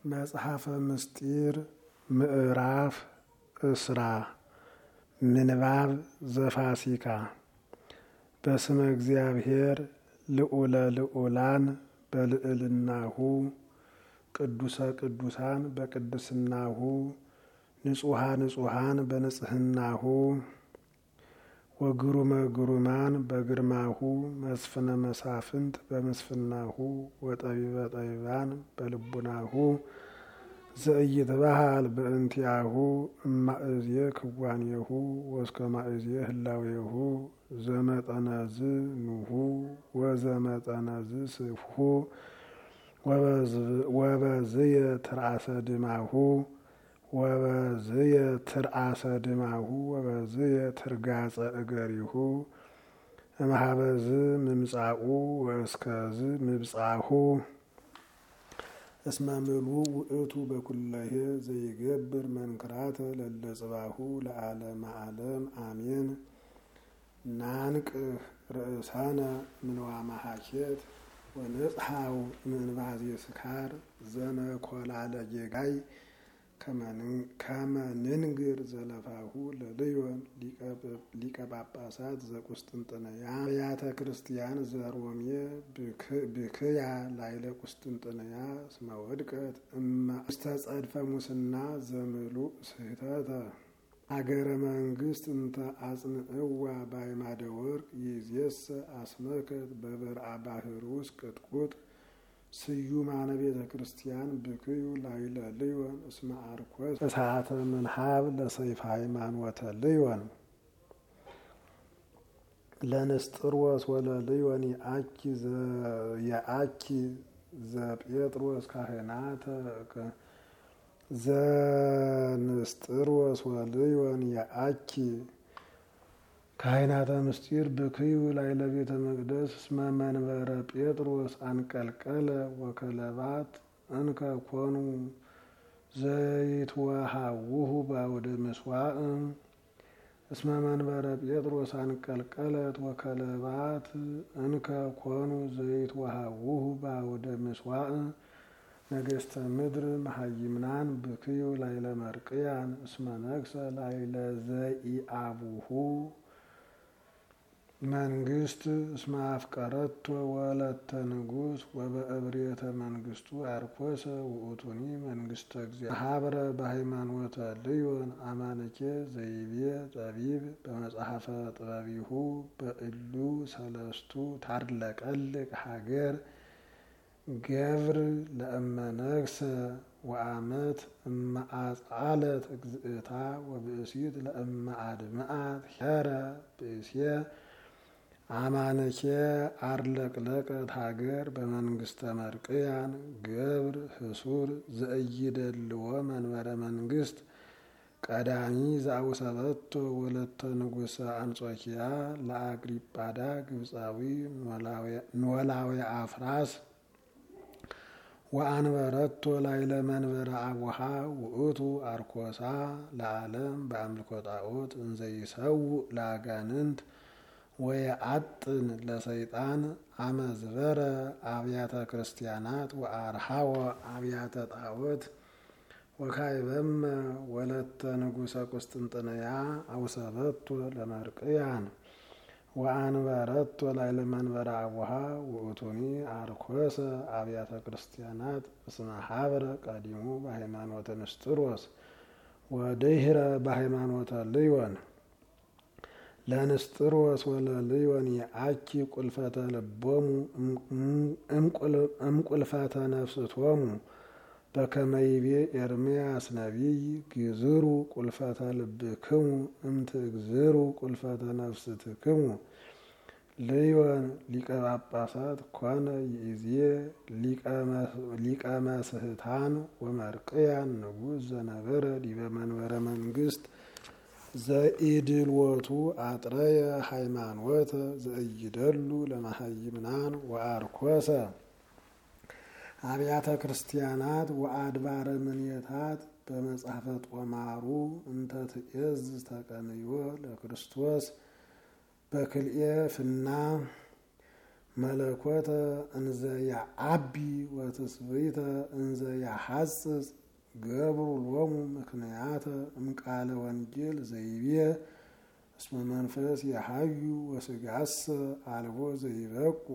መጽሐፈ ምስጢር ምዕራፍ እስራ ምንባብ ዘፋሲካ በስመ እግዚአብሔር ልዑለ ልዑላን በልዕልናሁ ቅዱሰ ቅዱሳን በቅድስናሁ ንጹሃ ንጹሃን በንጽህናሁ ወግሩመ ግሩማን በግርማሁ መስፍነ መሳፍንት በመስፍናሁ ወጠቢበ ጠቢባን በልቡናሁ ዘኢይትበሃል በእንቲአሁ እማእዝየ ክዋኔሁ ወእስከ ማእዝየ ህላዌሁ ዘመጠነዝ ኑሁ ወዘመጠነዝ ስፍሁ ወበዝየ ትርአሰ ድማሁ ወበዝየ ትርአሰ ድማሁ ወበዝየ ትርጋጸ እገሪሁ እምኀበዝ ምምጻኡ ወእስከዝ ምብጻሁ እስመ ምሉእ ውእቱ በኩለሄ ዘይገብር መንክራተ ለለጽባሁ ለዓለመ ዓለም አሜን። ናንቅ ርእሳነ ምንዋመ ሀኬት ወንጽሐው ምንባዜ ስካር ዘነኰላለ ጌጋይ ከመ ንንግር ዘለፋሁ ለልዮን ሊቀ ጳጳሳት ዘቁስጥንጥንያ አብያተ ክርስቲያን ዘሮሜ ብክያ ላይለ ቁስጥንጥንያ እስመ ወድቀት ውስተ ጸድፈ ሙስና ዘምሉእ ስሕተተ አገረ መንግስት እንተ አጽንዕዋ በአዕማደ ወርቅ ይእዜሰ አስመከት በበርአ ባህሩስ ቅጥቁጥ ስዩማነ ቤተ ክርስቲያን ብክዩ ላይለ ልዮን እስመ አርኮስ እሳተ ምንሃብ ለሰይፈ ሃይማኖተ ልዮን ለንስጥሮስ ወለልዮን የአኪ ዘጴጥሮስ ካህናተ ዘንስጥሮስ ወልዮን የአኪ ካህናተ ምስጢር ብክዩ ላይለ ቤተ መቅደስ እስመ መንበረ ጴጥሮስ አንቀልቀለ ወከለባት እንከ ኮኑ ዘይትወሃውሁ በአውደ ምስዋዕ እስመ መንበረ ጴጥሮስ አንቀልቀለት ወከለባት እንከ ኮኑ ዘይትወሃውሁ በአውደ ምስዋዕ ነገስተ ምድር መሃይምናን ብክዩ ላይለ መርቅያን እስመ ነግሰ ላይለ ዘኢአቡሁ መንግስት እስመ አፍቀረቶ ወለተ ንጉስ ወበእብሬተ መንግስቱ አርኮሰ ውእቱኒ መንግስተ እግዚአብሔር ሀብረ በሃይማኖተ ልዮን አማንኬ ዘይቤ ጠቢብ በመጽሐፈ ጥበቢሁ በእሉ ሰለስቱ ታድለቀልቅ ሀገር ገብር ለእመነግሰ ወአመት እማአጽአለት እግዝእታ ወብእሲት ለእመ አድምአት ሄረ ብእስየ አማንኬ አርለቅለቀት ሀገር በመንግስተ መርቅያን ገብር ህሱር ዘእይደልዎ መንበረ መንግስት ቀዳሚ ዘአውሰበቶ ወለተ ንጉሰ አንጾኪያ ለአግሪጳዳ ግብፃዊ ኖላዊ አፍራስ ወአንበረቶ ላይለ መንበረ አቡሃ ውእቱ አርኮሳ ለዓለም በአምልኮ ጣዖት እንዘይሰውእ ለአጋንንት ወየአጥን ለሰይጣን አመዝበረ አብያተ ክርስቲያናት ወአርሃወ አብያተ ጣዖት ወካይበመ ወለተ ንጉሰ ቁስጥንጥንያ አውሰበቶ ለመርቅያን ወአንበረቶ ላይለ መንበረ አቡሃ ውእቱኒ አርኮሰ አብያተ ክርስቲያናት እስመ ሀብረ ቀዲሙ በሃይማኖተ ንስጥሮስ ወድኅረ በሃይማኖተ ልዮን ለንስጥሮስ ወለልዮን የአኪ ቁልፈተ ልቦሙ እምቁልፈተ ነፍስቶሙ በከመ ይቤ ኤርምያስ ነቢይ ግዝሩ ቁልፈተ ልብክሙ እምትግዝሩ ቁልፈተ ነፍስትክሙ ልዮን ሊቀ ጳጳሳት ኮነ ይእዜ ሊቀ መስህታን ወመርቅያን ንጉሥ ዘነበረ ዲበ መንበረ መንግስት ዘኢድልወቱ አጥረየ ሃይማኖተ ዘእይደሉ ለመሃይምናን ወአርኮሰ አብያተ ክርስቲያናት ወአድባረ ምኔታት በመጽሐፈ ጦማሩ እንተ ትእዝ ተቀንዮ ለክርስቶስ በክልኤ ፍና መለኮተ እንዘ ያዓቢ ወትስብእተ እንዘ ያሐጽጽ ገብሩ ሎሙ ምክንያተ እምቃለ ወንጌል ዘይቤ እስመ መንፈስ የሐዩ ወስጋሰ አልቦ ዘይበቁ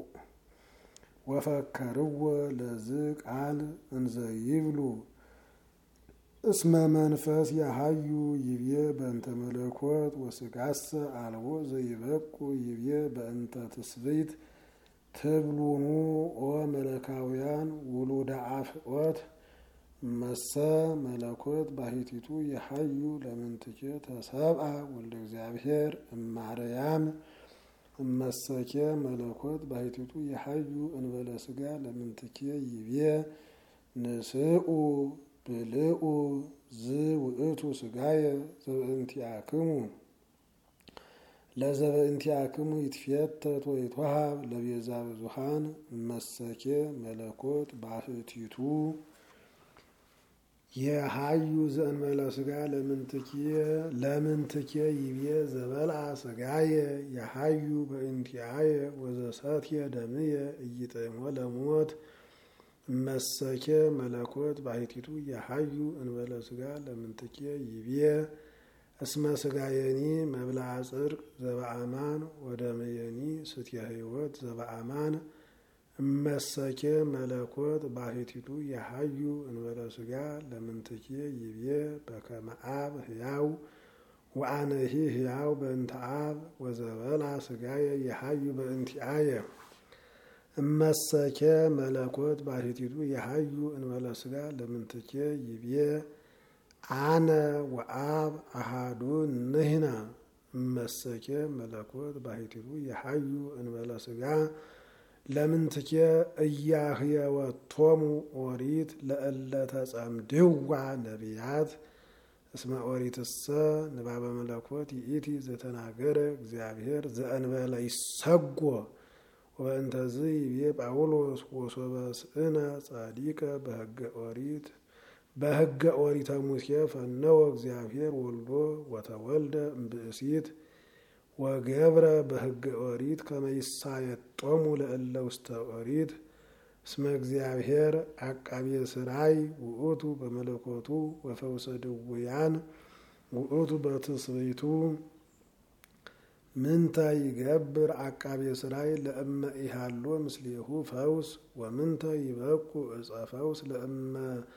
ወፈከርዎ ለዝ ቃል እንዘ ይብሉ እስመ መንፈስ የሐዩ ይቤ በእንተ መለኮት ወስጋሰ አልቦ ዘይበቁ ይቤ በእንተ ትስብእት ትብሉኑ ኦ መለካውያን ውሉደ አፍዖት መሰ መለኮት ባሕቲቱ የሐዩ ለምንትኬ ተሰብአ ወልደ እግዚአብሔር እማርያም እመሰኬ መለኮት ባሕቲቱ የሐዩ እንበለ ሥጋ ለምንትኬ ይቤ ንስኡ ብልኡ ዝውእቱ ሥጋየ ዘበእንቲአክሙ ለዘበእንቲአክሙ ይትፌተት ወይትወሃብ ለቤዛ ብዙኃን እመሰኬ መለኮት ባሕቲቱ የሐዩ ዘእንበለ ሥጋ ለምንትኬ ይቤ ዘበልዐ ሥጋየ የሐዩ በእንቲአየ ወዘሰትየ ደምየ ኢይጥዕሞ ለሞት እመሰኬ መለኮት ባሕቲቱ የሐዩ እንበለ ሥጋ ለምንትኬ ይቤ እስመ ሥጋየኒ መብልዐ ጽድቅ ዘበአማን ወደምየኒ ስትየ ሕይወት ዘበአማን እመሰኬ መለኮት ባሕቲቱ የሐዩ እንበለ ሥጋ ለምንትኬ ይቤ በከመ አብ ሕያው ወአነሂ ሕያው በእንተ አብ ወዘበልዐ ሥጋየ የሐዩ በእንቲአየ እመሰኬ መለኮት ባሕቲቱ የሐዩ እንበለ ሥጋ ለምንትኬ ይቤ አነ ወአብ አሐዱ ንሕና እመሰኬ መለኮት ባሕቲቱ የሐዩ እንበለ ሥጋ ለምንትኬ እያህየወቶሙ ኦሪት ለእለ ተጸምድዋ ነቢያት እስመ ኦሪትሰ ንባበ መለኮት ይእቲ ዘተናገረ እግዚአብሔር ዘእንበለ ይሰጎ ወእንተዝ ይቤ ጳውሎስ ወሶበ ስእነ ጻዲቀ በሕገ ኦሪተ ሙሴ ፈነወ እግዚአብሔር ወልዶ ወተወልደ እምብእሲት ወገብረ በሕገ ኦሪት ከመ ይሳየጦሙ ለእለ ውስተ ኦሪት እስመ እግዚአብሔር አቃቤ ሥራይ ውእቱ በመለኮቱ ወፈውሰ ድውያን ውእቱ በትስብእቱ ምንተ ይገብር አቃቤ ሥራይ ለእመ ኢሃሎ ምስሌሁ ፈውስ ወምንተ ይበቁ ዕፀ ፈውስ ለእመ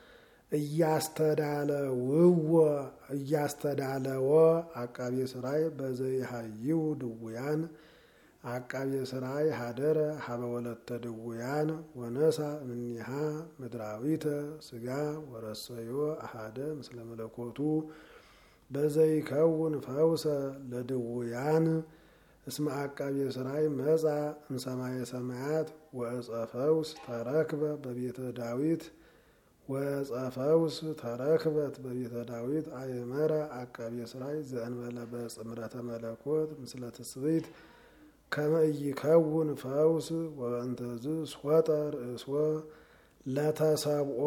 እያስተዳለወ አቃቤ ሥራይ በዘይሃይው ድውያን አቃቤ ሥራይ ሀደረ ሀበ ወለተ ድውያን ወነሳ እምኔሃ ምድራዊተ ሥጋ ወረሰዮ አሃደ ምስለ መለኮቱ በዘይከውን ፈውሰ ለድውያን እስመ አቃቤ ሥራይ መጻ እምሰማየ ሰማያት ወዕፀ ፈውስ ተረክበ በቤተ ዳዊት ወጸፈውስ ተረክበት በቤተ ዳዊት አየመረ አቃቤ ሥራይ ዘእንበለ በጽምረተ መለኮት ምስለ ትስብእት ከመ ኢይከውን ፈውስ ወእንተዝ ሶጠ ርእሶ ለተሰብኦ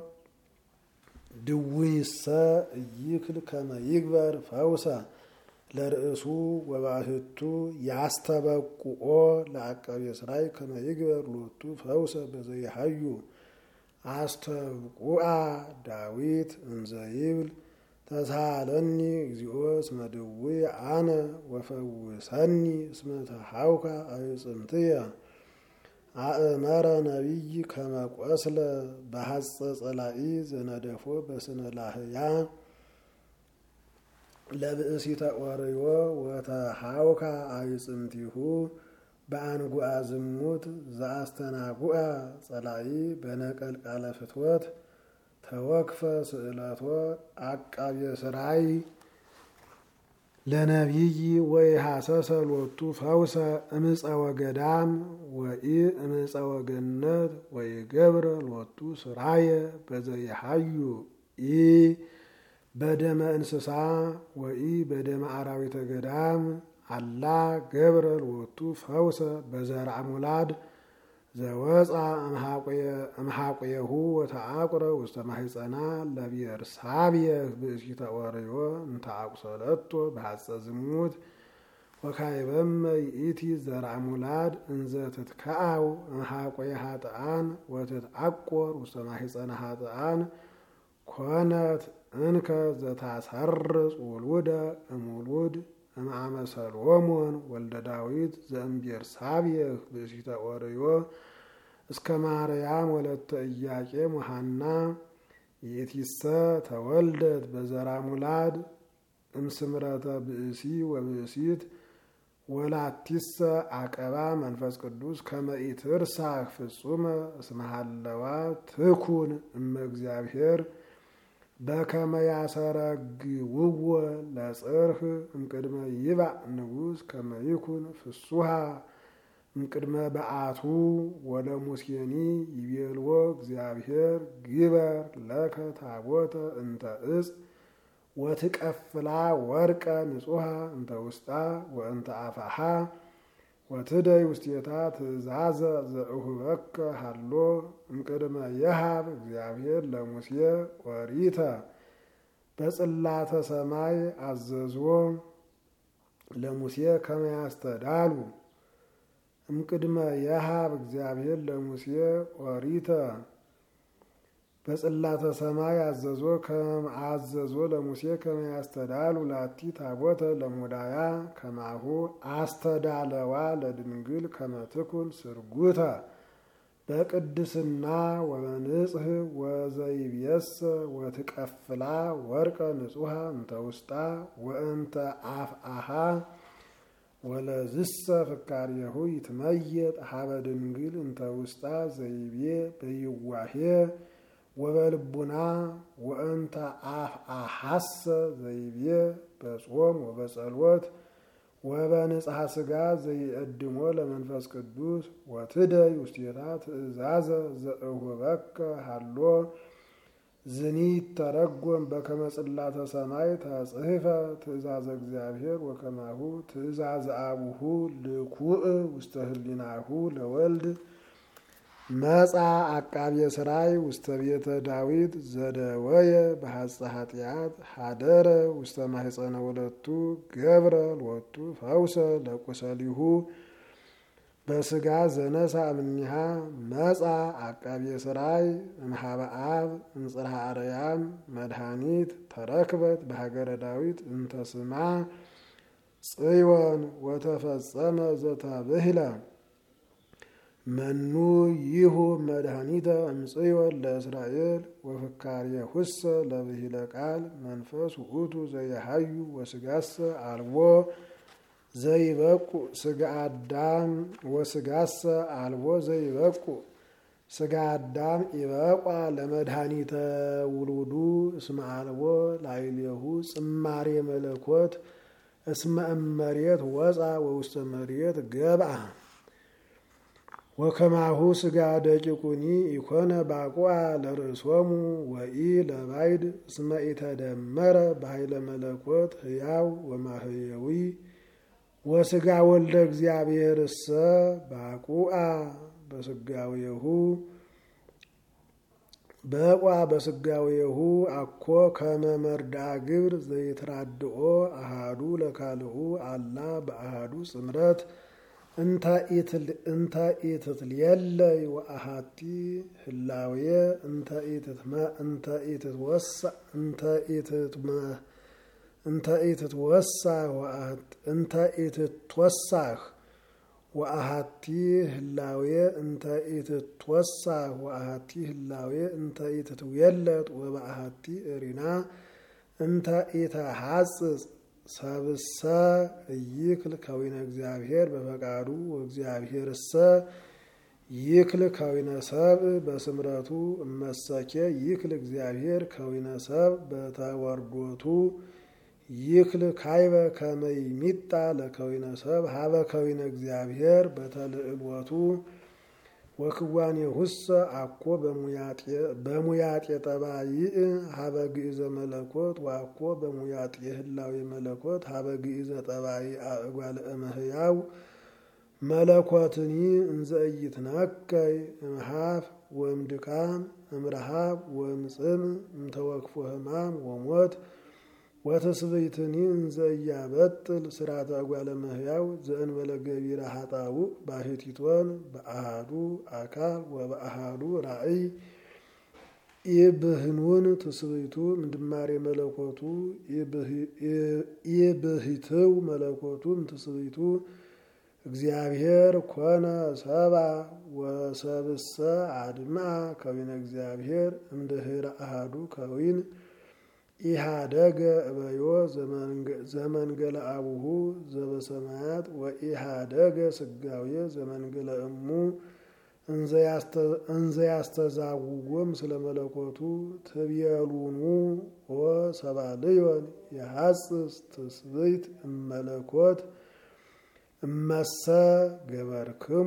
ድውይሰ ኢይክል ከመ ይግበር ፈውሰ ለርእሱ ወባሕቱ ያስተበቁኦ ለአቃቤ ሥራይ ከመ ይግበር ሎቱ ፈውሰ በዘይሃዩ አስተብቁአ ዳዊት እንዘ ይብል ተሳሃለኒ እግዚኦ እስመ ድውይ አነ ወፈውሰኒ እስመ ተሐውከ አዕጽምትየ አእመረ ነቢይ ከመ ቆስለ በሐጸ ጸላኢ ዘነደፎ በስነ ላህያ ለብእሲተ ኦርዮ ወተሐውከ አዕጽምቲሁ በአንጉአ ዝሙት ዘአስተናጉአ ጸላኢ በነቀል ቃለ ፍትወት ተወክፈ ስእለቶ አቃቤ ሥራይ ለነቢይ ወይሐሰሰ ሎቱ ፈውሰ እምፀ ወገዳም ወኢ እምፀ ወገነት ወይገብረ ሎቱ ሥራየ በዘይሃዩ ኢ በደመ እንስሳ ወኢ በደመ አራዊተ ገዳም አላ ገብረ ሎቱ ፈውሰ በዘርዓ ሙላድ ዘወፃ እምሃቆየሁ ወተአቁረ ውስተ ማሕፀና ለቤርሳብየ ብእሲተ ኦርዮ እንተ አቁሰለቶ በሐፀ ዝሙት ወካይበመ ይእቲ ዘርአ ሙላድ እንዘ ትትከአው እምሃቆየ ኃጥኣን ወትትዐቆር ውስተ ማሕፀነ ኃጥኣን ኮነት እንከ ዘታሰርጽ ውሉደ እምውሉድ እምአመ ሰሎሞን ወልደ ዳዊት ዘእምቤርሳቤህ ብእሲተ ኦርዮ እስከ ማርያም ወለተ ኢያቄም ወሐና ይእቲሰ ተወልደት በዘርአ ሙላድ እምስምረተ ብእሲ ወብእሲት ወላቲሰ አቀባ መንፈስ ቅዱስ ከመ ኢትርሳህ ፍጹመ እስመ ሀለዋ ትኩን እመ እግዚአብሔር በከመ ያሰረግውዎ ለጽርህ እምቅድመ ይባእ ንጉሥ ከመ ይኩን ፍሱሃ እምቅድመ በአቱ ወለሙሴኒ ይቤልዎ እግዚአብሔር ግበር ለከ ታቦተ እንተ ዕፅ ወትቀፍላ ወርቀ ንጹሃ እንተ ውስጣ ወእንተ አፋሃ ወትደይ ውስቴታ ትእዛዘ ዘእሁበከ ሃሎ እምቅድመ የሃብ እግዚአብሔር ለሙሴ ኦሪተ በጽላተ ሰማይ አዘዝዎ ለሙሴ ከመ ያስተዳሉ እምቅድመ የሃብ እግዚአብሔር ለሙሴ ኦሪተ በጽላተ ሰማይ አዘዞ ለሙሴ ከመ ያስተዳሉ ላቲ ታቦተ ለሙዳያ ከማሁ አስተዳለዋ ለድንግል ከመ ትኩን ስርጉተ በቅድስና ወበንጽህ ወዘይብየሰ ወትቀፍላ ወርቀ ንጹሃ እንተ ውስጣ ወእንተ አፍአሃ ወለዝሰ ፍካሬሁ ይትመየጥ ሀበ ድንግል እንተ ውስጣ ዘይቤ በይዋሄ ወበልቡና ወእንተ አፍአሐሰ ዘይቤ በጾም ወበጸሎት ወበንጽሐ ሥጋ ዘይቀድሞ ለመንፈስ ቅዱስ ወትደይ ውስቴታ ትእዛዘ ዘእሁበከ ሃሎ ዝኒ ተረጎም በከመ ጽላተ ሰማይ ተጽሕፈ ትእዛዘ እግዚአብሔር ወከማሁ ትእዛዘ አቡሁ ልኩእ ውስተ ህሊናሁ ለወልድ መጻ አቃቤ ሥራይ ውስተ ቤተ ዳዊት ዘደወየ በሐጸ ኃጢአት ሀደረ ውስተ ማሕፀነ ወለቱ ገብረ ሎቱ ፈውሰ ለቁሰሊሁ በሥጋ ዘነሳ እምኔሃ መጻ አቃቤ ሥራይ እምኀበ አብ እምጽርሐ አርያም መድኃኒት ተረክበት በሀገረ ዳዊት እንተ ስማ ጽዮን ወተፈጸመ ዘተብህለ መኑ ይሁ መድኃኒተ እምጽዮን ለእስራኤል ወፍካሬሁሰ ለብሂለ ቃል መንፈስ ውእቱ ዘየሐዩ ወሥጋሰ አልቦ ዘይበቁ ሥጋ አዳም ወሥጋሰ አልቦ ዘይበቁ ሥጋ አዳም ይበቋ ለመድኃኒተ ውሉዱ እስመ አልቦ ላዕሌሁ ጽማሬ መለኮት እስመ እመሬት ወፃ ወውስተ መሬት ገብአ ወከማሁ ሥጋ ደቂቁኒ ኢኮነ ባቁአ ለርእሶሙ ወኢ ለባይድ እስመ ኢተደመረ በኃይለ መለኮት ሕያው ወማህየዊ ወሥጋ ወልደ እግዚአብሔርሰ ባቁአ በሥጋዌሁ በሥጋዌሁ አኮ ከመ መርድአ ግብር ዘይትራድኦ አሃዱ ለካልኡ አላ በአሃዱ ጽምረት እንተ ኢትትልየለይ ወአሃቲ ህላዌ እንተ ኢትትወሳህ ወአሃቲ ህላዌ እንተ ኢትትወሳህ ወአሃቲ ህላዌ እንተ ኢትትውየለጥ ወበአሃቲ እሪና እንተ ኢተሐጽጽ ሰብሰ ይክል ከዊነ እግዚአብሔር በፈቃዱ ወእግዚአብሔርሰ ይክል ከዊነ ሰብ በስምረቱ እመሰኬ ይክል እግዚአብሔር ከዊነ ሰብ በተወርዶቱ ይክል ካይበ ከመይሚጣ ለከዊነ ሰብ ሀበ ከዊነ እግዚአብሔር በተልዕልወቱ ወክዋኔሁሰ አኮ በሙያጤ ጠባይእ ሀበ ግእዘ መለኮት ወአኮ በሙያጤ ህላዌ መለኮት ሀበ ግእዘ ጠባይ አእጓለ እመሕያው መለኮትኒ እንዘ ኢይትነከይ እምኀፍ ወእምድካም እምረሃብ ወእምጽም እምተወክፎ ሕማም ወሞት ወተስብእትኒ እንዘ ያበጥል ስርዓተ እጓለ እመሕያው ዘእንበለ ገቢረ ኃጣውእ ባሕቲቶን በአሐዱ አካል ወበአሐዱ ራእይ ኢብህኑን ትስብእቱ ምድማሬ መለኮቱ ኢብህትው መለኮቱ ትስብእቱ እግዚአብሔር ኮነ ሰባ ወሰብእሰ አድምአ ከዊነ እግዚአብሔር እምድኅረ አሐዱ ከዊን ኢሃደገ እበዮ ዘመንገለ አቡሁ ዘበሰማያት ወኢሃደገ ስጋዌ ዘመንገለ እሙ እንዘ ያስተዛውዎ ምስለ መለኮቱ ትቤሉኑ ወሰባልዮን የሐጽጽ ትስብእት እመለኮት እመሰ ገበርክሙ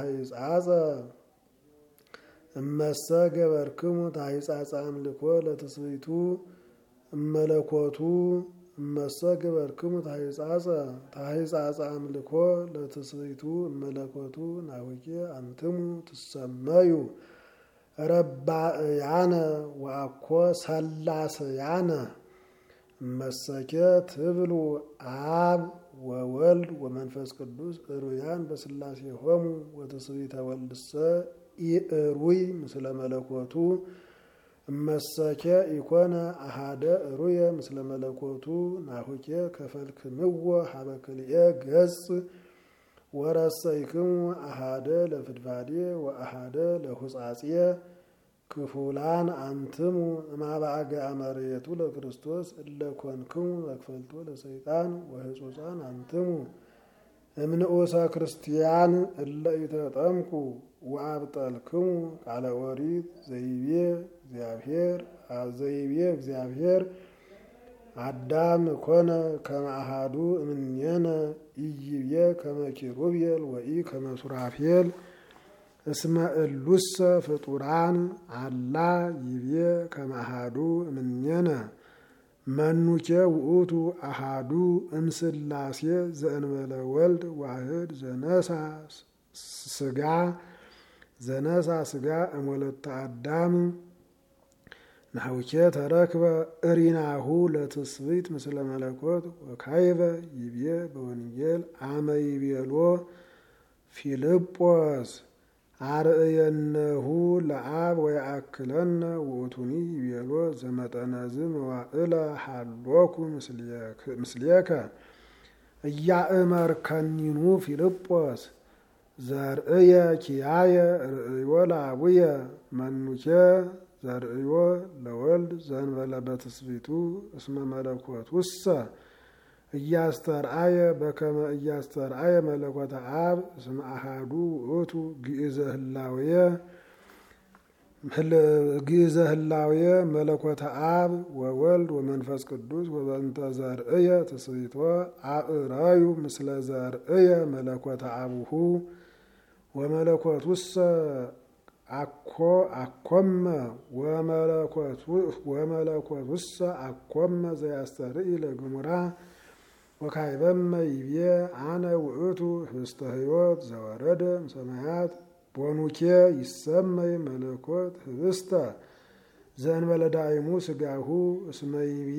ታሕጻጸ አምልኮ ለትስብእቱ እመለኮቱ እመሰ ገበርክሙ ታሕጻጸ አምልኮ ለትስብእቱ እመለኮቱ ናሁኬ አንትሙ ትሰመዩ ረባእያነ ወአኮ ሰላስያነ እመሰኬ ትብሉ አብ ወወልድ ወመንፈስ ቅዱስ እሩያን በስላሴሆሙ ወትስብእተ ወልድሰ ኢእሩይ ምስለ መለኮቱ እመሰኬ ኢኮነ አሐደ እሩየ ምስለ መለኮቱ ናሁኬ ከፈልክምዎ ሀበ ክልኤ ገጽ ወረሰይክሙ አሐደ ለፍድፋዴ ወአሐደ ለሁጻጼ ክፉላን አንትሙ እማባአገ አመርየቱ ለክርስቶስ እለ ኮንክሙ መክፈልቶ ለሰይጣን ወህጹጻን አንትሙ እምንዑሰ ክርስቲያን እለ ኢተጠምቁ ወአብጠልክሙ ቃለ ኦሪት ዘይቤ እግዚአብሔር አዳም ኮነ ከመ አሐዱ እምኔነ ኢይቤ ከመ ኪሩቤል ወኢ ከመ ሱራፌል እስመ እሉሰ ፍጡራን አላ ይቤ ከመ አሐዱ እምኔነ መኑኬ ውእቱ አሐዱ እምስላሴ ዘእንበለ ወልድ ዋህድ ዘነሳ ስጋ እምወለተ አዳም ናሁኬ ተረክበ እሪናሁ ለትስብእት ምስለ መለኮት ወካይበ ይቤ በወንጌል አመ ይቤሎ ፊልጶስ አርእየነሁ ለአብ ወየአክለነ ውእቱኒ ይቤሎ ዘመጠነዝ መዋዕለ ሀሎኩ ምስሌከ እያእመርከኒኑ ፊልጶስ ዘርእየ ኪያየ ርእዮ ለአቡየ መኑኬ ዘርእዮ ለወልድ ዘእንበለ በትስብእቱ እስመ መለኮቱሰ እያስተርአየ በከመ እያስተርአየ መለኮተ አብ እስመ አሐዱ ውእቱ ግእዘ ህላዌ መለኮተ አብ ወወልድ ወመንፈስ ቅዱስ ወበእንተ ዘርእየ ትስብእቶ አእረዩ ምስለ ዘርእየ መለኮተ አቡሁ ወመለኮቱሰ አኮመ ወመለኮቱሰ አኮመ ዘያስተርኢ ለግሙራ ወካይበመ ይቤ አነ ውእቱ ህብስተ ሕይወት ዘወረደ እምሰማያት ቦኑኬ ይሰመይ መለኮት ህብስተ ዘእንበለ ዳይሙ ስጋሁ እስመ ይቤ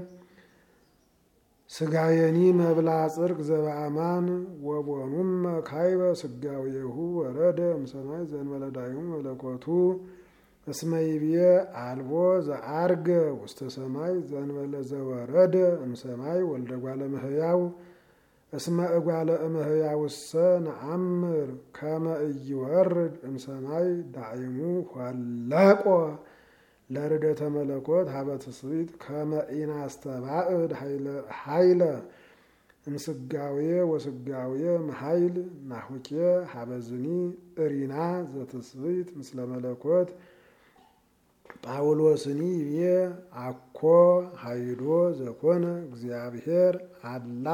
ስጋየኒ መብላ ጽድቅ ዘበአማን ወቦኑመ ካይበ ስጋዌሁ ወረደ እምሰማይ ዘእንበለ ዳይሙ መለኮቱ እስመ ይቤ አልቦ ዘአርገ ውስተ ሰማይ ዘእንበለ ዘወረደ እምሰማይ ወልደ እጓለ እመሕያው እስመ እጓለ እመሕያውሰ ነአምር ከመ ኢይወርድ እምሰማይ ዳይሙ ኋላቆ ለርደተ መለኮት ሀበ ትስብእት ከመ ኢናስተባእድ ኃይለ እምስጋዌ ወስጋዌ መኃይል ናሁኬ ሀበዝኒ እሪና ዘትስብእት ምስለ መለኮት ጳውሎስኒ ይቤ አኮ ኃይዶ ዘኮነ እግዚአብሔር አላ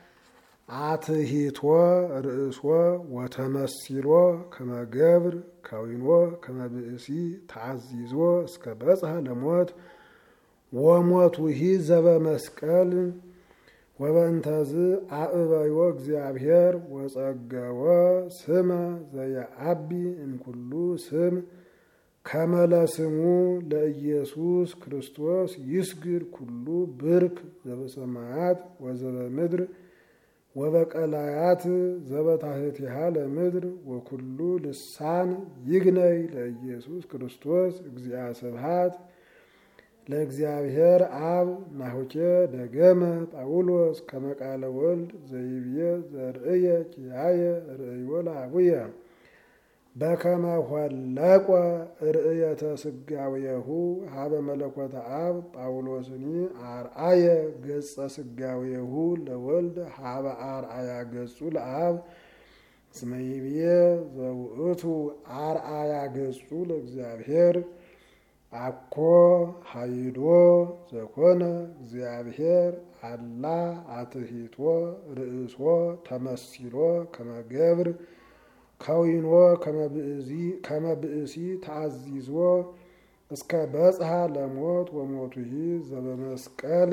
አትሂቶ ርእሶ ወተመሲሎ ከመገብር ከዊኖ ከመብእሲ ተዓዚዞ እስከ በጽሐ ለሞት ወሞቱሂ ዘበመስቀል ወበእንተዝ አእበዮ እግዚአብሔር ወጸገወ ስመ ዘየአቢ እምኩሉ ስም ከመለስሙ ለኢየሱስ ክርስቶስ ይስግድ ኩሉ ብርክ ዘበሰማያት ወዘበምድር ወበቀላያት ዘበታሕቲሃ ለምድር ወኩሉ ልሳን ይግነይ ለኢየሱስ ክርስቶስ እግዚአ ስብሐት ለእግዚአብሔር አብ። ናሁኬ ደገመ ጳውሎስ ከመ ቃለ ወልድ ዘይብዬ ዘርእየ ኪያየ ርእዮ ለአቡየ በከመ ኆለቆ ርእየተ ስጋዌሁ ሀበ መለኮተ አብ። ጳውሎስኒ አርአየ ገጸ ስጋዌሁ ለወልድ ሀበ አርአያ ገጹ ለአብ እስመ ይብዬ ዘውእቱ አርአያ ገጹ ለእግዚአብሔር አኮ ሀይዶ ዘኮነ እግዚአብሔር አላ አትሂቶ ርእሶ ተመሲሎ ከመገብር ከዊኖ ከመብእሲ ተአዚዞ እስከ በጽሐ ለሞት ወሞቱሂ ዘበመስቀል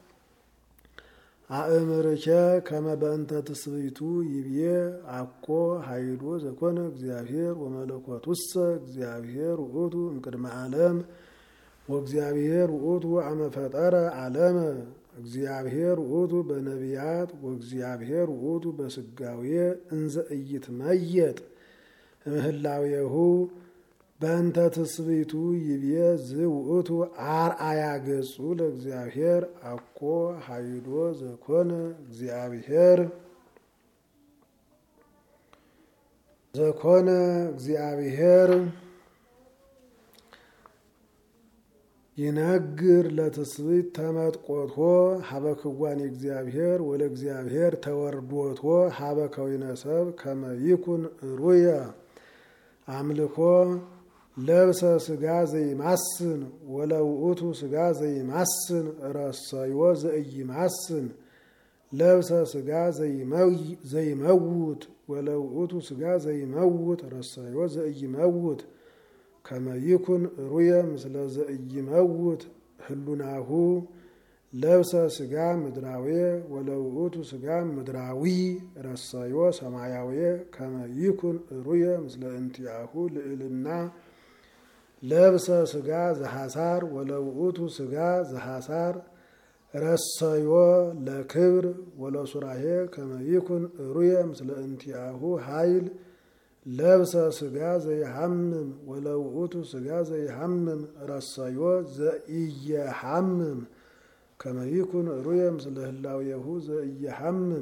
አእምርኬ ከመ በእንተ ትስብእቱ ይብዬ አኮ ሀይዶ ዘኮነ እግዚአብሔር ወመለኮቱሰ እግዚአብሔር ውእቱ እምቅድመ ዓለም ወእግዚአብሔር ውእቱ አመ ፈጠረ ዓለመ። እግዚአብሔር ውእቱ በነቢያት ወእግዚአብሔር ውእቱ በስጋዌ እንዘ ኢይትመየጥ እምህላዌሁ በእንተ ትስብእቱ ይብዬ ዝውእቱ አርአያ ገጹ ለእግዚአብሔር አኮ ሀይዶ ዘኮነ እግዚአብሔር ይነግር ለትስብእት ተመጥቆቶ ሀበ ክዋኔ እግዚአብሔር ወለእግዚአብሔር ተወርዶቶ ሀበ ከዊነ ሰብ ከመ ይኩን ሩየ አምልኮ ለብሰ ስጋ ዘይማስን ወለውእቱ ስጋ ዘይማስን ረሰዮ ዘኢይማስን ለብሰ ስጋ ዘይመውት ወለውእቱ ስጋ ዘይመውት ረሰዮ ዘኢይመውት ከመ ይኩን ሩየ ምስለ ዘኢይመውት ህሉናሁ ለብሰ ስጋ ምድራዊ ወለውእቱ ስጋ ምድራዊ ረሰዮ ሰማያዊ ከመ ይኩን ሩየ ምስለ እንቲአሁ ልዕልና ለብሰ ስጋ ዘሐሳር ወለውእቱ ስጋ ዘሐሳር ረሰዮ ለክብር ወለሱራሄ ከመ ይኩን ሩየ ምስለ እንቲአሁ ኃይል ለብሰ ስጋ ዘይሐምም ወለውእቱ ስጋ ዘይሐምም ረሰዮ ዘኢየሐምም ከመ ይኩን ሩየ ምስለ ህላዌሁ ዘኢየሐምም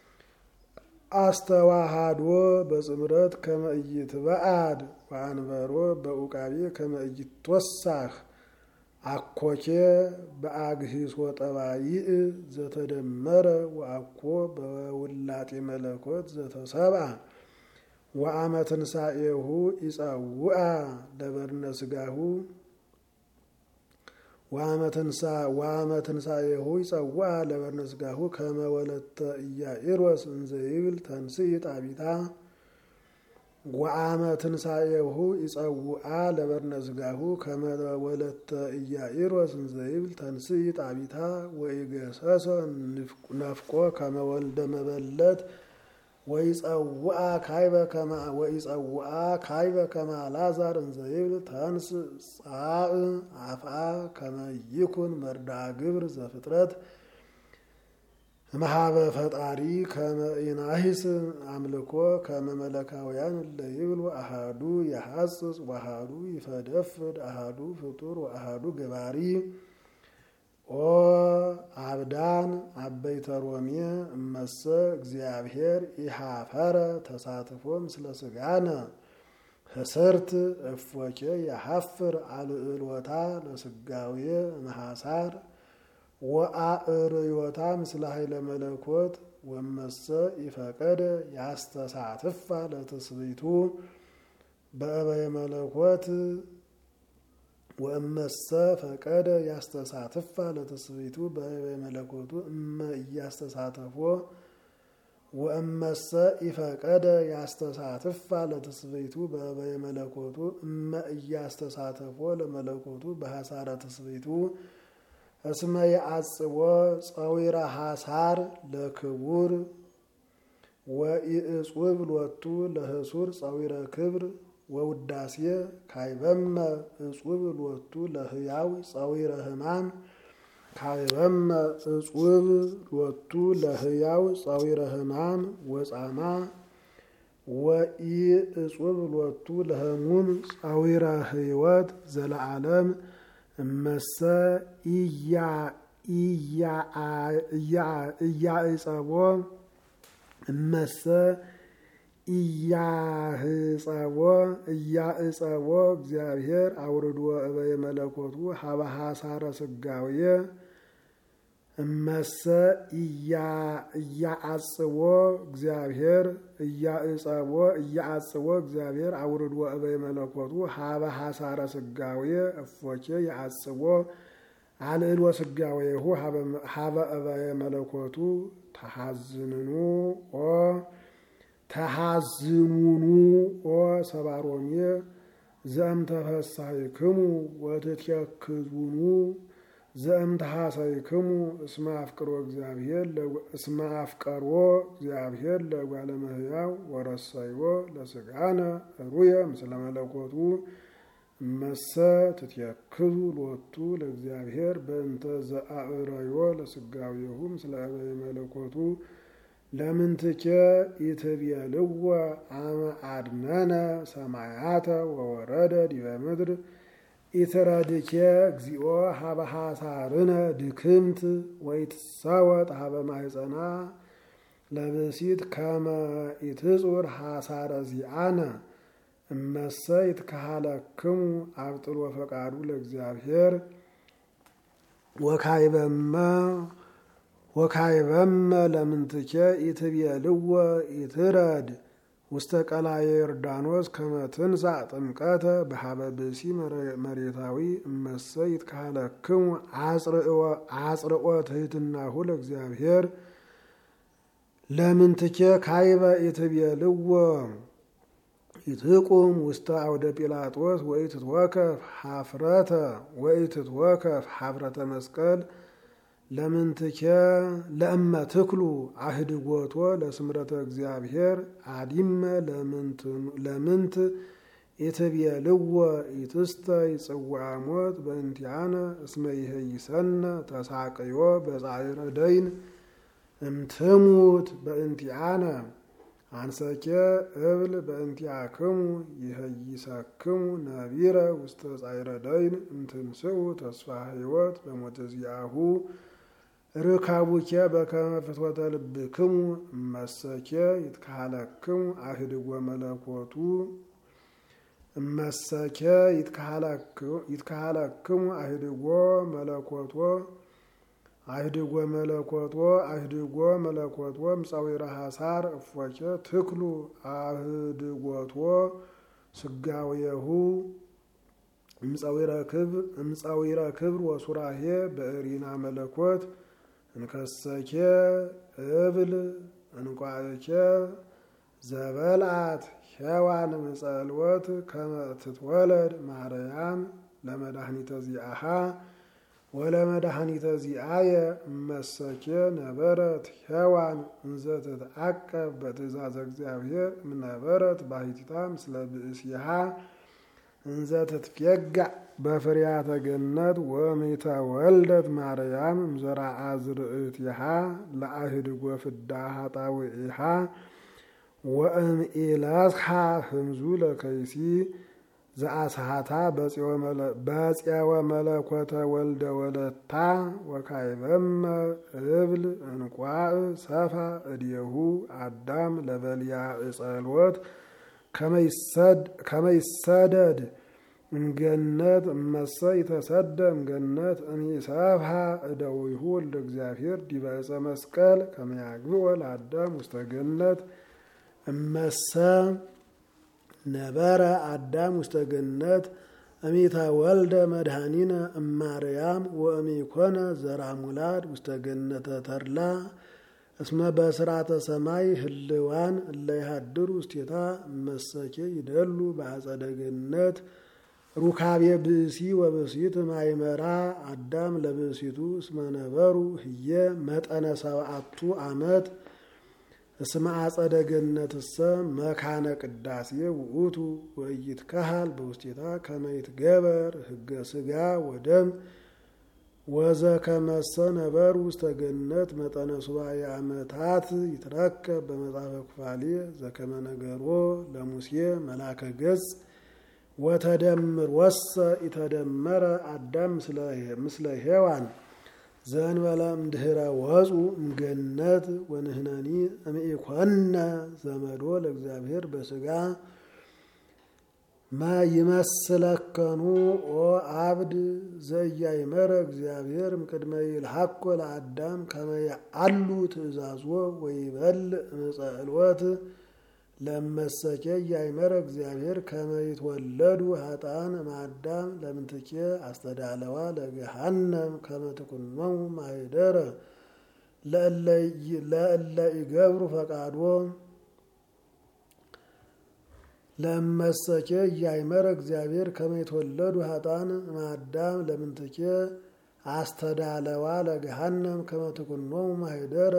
አስተዋሃዶ በጽምረት ከመ ኢይትበአድ ወአንበሮ በኡቃቤ ከመ ኢይትወሳኽ አኮኬ በአግሂሶ ጠባይእ ዘተደመረ ወአኮ በውላጤ መለኮት ዘተሰብአ ወአመ ትንሣኤሁ ይጸውአ ለበርነ ስጋሁ ወአመ ትንሣኤሁ ይጸውአ ለበርነ ስጋሁ ከመ ወለተ ኢያኢሮስ እንዘ ይብል ተንሥኢ ጣቢታ ወአመ ትንሣኤሁ ይጸውአ ለበርነ ስጋሁ ከመ ወለተ ኢያኢሮስ እንዘ ይብል ተንሥኢ ጣቢታ ወኢገሰሰ ነፍቆ ከመ ወልደ መበለት ወይጸውአ ካይበ ከመ አልዓዛር እንዘ ይብል ተንስ ጻእ አፍአ ከመ ይኩን መርዳአ ግብር ዘፍጥረት እምኀበ ፈጣሪ ከመ ኢናሂስ አምልኮ ከመ መለካውያን እለ ይብሉ አሐዱ የሐጽጽ ወአሐዱ ይፈደፍድ አሐዱ ፍጡር ወአሐዱ ገባሪ ኦ አብዳን አበይተ ሮሜ እመሰ እግዚአብሔር ኢሃፈረ ተሳትፎ ምስለ ስጋነ ህስርት እፎኬ የሐፍር አልዕሎታ ለስጋዌ እምሐሳር ወአእርዮታ ምስለ ኃይለ መለኮት ወመሰ ይፈቀደ ያስተሳትፋ ለትስብእቱ በእበየ መለኮት ወእመሰ ፈቀደ ያስተሳትፋ ለትስብእቱ በእበየ መለኮቱ እመ እያስተሳተፎ ወእመሰ ይፈቀደ ያስተሳትፋ ለትስብእቱ በእበየ መለኮቱ እመ እያስተሳተፎ ለመለኮቱ በሐሳረ ትስብእቱ እስመ የአጽቦ ጸዊረ ሐሳር ለክቡር ወኢእጹብ ሎቱ ለህሱር ጸዊረ ክብር ወውዳሴ ካይበመ እጹብ ሎቱ ለህያው ጸዊረ ህማም ካይበመ እጹብ ሎቱ ለህያው ጸዊረ ህማም ወጻማ ወኢ እጹብ ሎቱ ለህሙም ጸዊረ ህይወት ዘለዓለም እመሰ ኢያዕጸቦ እመሰ ኢያዕጸቦ እግዚአብሔር አውርዶ እበየ መለኮቱ ሀበ ሐሳረ ስጋዌ እመሰ ኢያዕጽቦ እግዚአብሔር ኢያዕጽቦ እግዚአብሔር አውርዶ እበየ መለኮቱ ሀበ ሐሳረ ስጋዌ እፎኬ ያዕጽቦ አልዕልወ ስጋዌሁ ሀበ እበየ መለኮቱ ተሐዝኑኑ ኦ ሰባሮሜ ዘእምተፈሳይክሙ ወትትየክዙኑ ዘእምተሐሰይክሙ እስመ አፍቅሮ እግዚአብሔር ለእጓለ እመሕያው ወረሰዮ ለስጋነ ሩየ ምስለ መለኮቱ እመሰ ትትየክዙ ሎቱ ለእግዚአብሔር በእንተ ዘአዕረዮ ለስጋዌሁ ምስለ እበየ መለኮቱ ለምንትኬ ኢትቤልዎ አመ አድነነ ሰማያተ ወወረደ ዲበ ምድር ኢትረድኬ እግዚኦ ሀበ ሐሳርነ ድክምት ወኢትሰወጥ ሀበ ማሕፀና ለብእሲት ከመ ኢትጹር ሐሳረ ዚአነ እመሰ ይትከሃለክሙ አብጥሎ ፈቃዱ ለእግዚአብሔር ወካይበመ ለምንትኬ ኢትቤልዎ ኢትረድ ውስተ ቀላየ ዮርዳኖስ ከመ ትንሣእ ጥምቀተ በሀበ ብእሲ መሬታዊ እመሰ ይትከሃለክሙ አጽርኦ ትሕትናሁ ለእግዚአብሔር ለምንትኬ ካይበ ኢትቤልዎ ኢትቁም ውስተ አውደ ጲላጦስ ወኢትትወከፍ ሀፍረተ መስቀል ለምንትኬ ለእመ ትክሉ አህድጎቶ ለስምረተ እግዚአብሔር አዲመ ለምንት ኢትቤልዎ ኢትስተይ ጽዋዐ ሞት በእንቲአነ እስመ ይሄይሰነ ተሳቅዮ በጻዕረ ደይን እምትሙት በእንቲአነ አንሰኬ እብል በእንቲአክሙ ይሄይሰክሙ ነቢረ ውስተ ጻዕረ ደይን እምትንስኡ ተስፋ ሕይወት በሞተ ዚአሁ ርካቡኬ በከመ ፍትወተ ልብክሙ እመሰኬ ይትከሃለክሙ አህድጎ መለኮቱ እመሰኬ ይትከሃለክሙ አህድጎ መለኮቶ ምጻዊረ ሐሳር እፎኬ ትክሉ አህድጎቶ ስጋዌሁ እምጻዊረ ክብር ወሱራሄ በእሪና መለኮት እንከሰኬ እብል እንቋእኬ ዘበልዓት ሔዋን ምጸልወት ከመ ትትወለድ ማርያም ለመድኃኒተ ዚአሃ ወለመድኃኒተ ዚአየ እመሰኬ ነበረት ሔዋን እንዘ ትትዐቀብ በትእዛዘ እግዚአብሔር እምነበረት ባሕቲታ ምስለ ብእሲሃ እንዘ ትትፌጋዕ በፍሬያተ ገነት ወሚተወልደት ማርያም እምዘርአ አዝርእቲሃ ለአህድጎ ፍዳ ኃጣውኢሃ ወእምኢለስሓ ህምዙ ለከይሲ ዘአስሓታ በፄወ መለኮተ ወልደ ወለታ ወካይበመ እብል እንቋዕ ሰፋ እዴሁ አዳም ለበልያ እጸልወት ከመይሰደድ እምገነት እመሰ ይተሰደ እምገነት እምይሰፍሐ እደዊሁ ወልደ እግዚአብሔር ዲበ ዕፀ መስቀል ከመያግብኦ ለአዳም ውስተ ገነት እመሰ ነበረ አዳም ውስተ ገነት እሚተ ወልደ መድኃኒነ እማርያም ወእሚኮነ ዘራ ሙላድ ውስተ ገነተ ተድላ እስመ በስራተ ሰማይ ህልዋን እለ ይሃድሩ ውስቴታ እመሰኬ ይደሉ በአጸደ ገነት ሩካቤ ብእሲ ወብእሲት ማይመራ አዳም ለብእሲቱ እስመ ነበሩ ህየ መጠነ 7 ዓመት እስመ አጸደ ገነትሰ መካነ ቅዳሴ ውእቱ ወኢይትከሃል በውስቴታ ከመ ይትገበር ሕገ ሥጋ ወደም ወዘከመሰ ነበሩ ውስተ ገነት መጠነ ሱባዔ ዓመታት ይትረከብ በመጽሐፈ ኩፋሌ ዘከመ ነገሮ ለሙሴ መላከ ገጽ ወተደምር ወሰ ኢተደመረ አዳም ምስለ ሔዋን ዘእንበለ እምድኅረ ወፁ እምገነት ወንሕነኒ እምኢኮነ ዘመዶ ለእግዚአብሔር በሥጋ ይመስለከኑ ኦ አብድ ዘኢያእመረ እግዚአብሔር እምቅድመ ይልሐኮ ለአዳም ከመ ይዐሉ ትእዛዞ ወይበልዕ እምጸእልወት ለመሰኬ ኢያእመረ እግዚአብሔር ከመ ይትወለዱ ኃጥአን እምአዳም ለምንትኬ አስተዳለዋ ለገሃነም ከመ ትኩኖሙ ማኅደረ ለእለ ይገብሩ ፈቃዶ ለመሰኬ ኢያእመረ እግዚአብሔር ከመ ይትወለዱ ኃጥአን እምአዳም ለምንትኬ አስተዳለዋ ለገሃነም ከመ ትኩኖሙ ማኅደረ